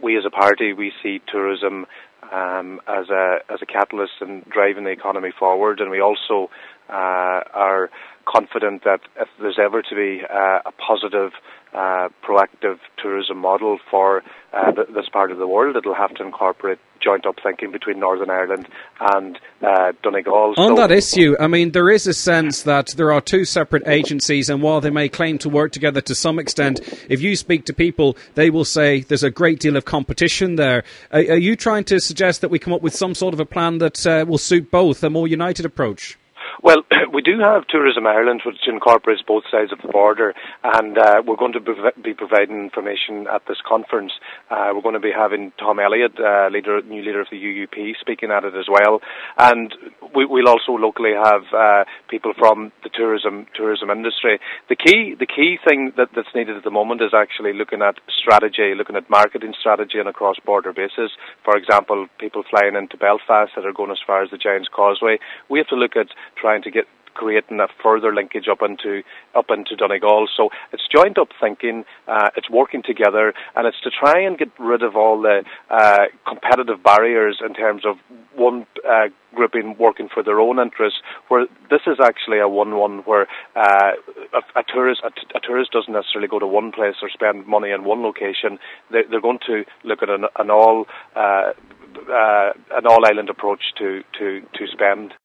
we as a party, we see tourism as a catalyst in driving the economy forward, and we also are confident that if there's ever to be a positive, proactive tourism model for this part of the world, it'll have to incorporate joint-up thinking between Northern Ireland and Donegal. On that issue, I mean, there is a sense that there are two separate agencies, and while they may claim to work together to some extent, if you speak to people, they will say there's a great deal of competition there. Are you trying to suggest that we come up with some sort of a plan that will suit both, a more united approach? Well, we do have Tourism Ireland, which incorporates both sides of the border, and we're going to be providing information at this conference. We're going to be having Tom Elliott, new leader of the UUP, speaking at it as well, and we'll also locally have people from the tourism industry. The key thing that's needed at the moment is actually looking at strategy, looking at marketing strategy on a cross-border basis. For example, people flying into Belfast that are going as far as the Giant's Causeway. We have to look at trying to creating a further linkage up into Donegal. So it's joined up thinking, it's working together, and it's to try and get rid of all the competitive barriers in terms of one grouping working for their own interests, where this is actually a one where a tourist doesn't necessarily go to one place or spend money in one location. They're going to look at an all island approach to spend.